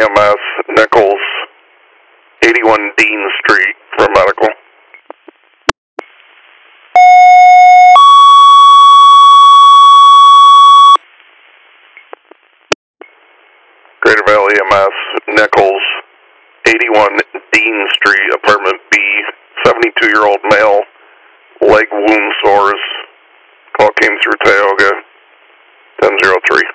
EMS, Nichols, 81 Dean Street for medical. Greater Valley EMS, Nichols, 81 Dean Street, apartment B, 72-year-old male, leg wound sores. Call came through Tioga, 1003.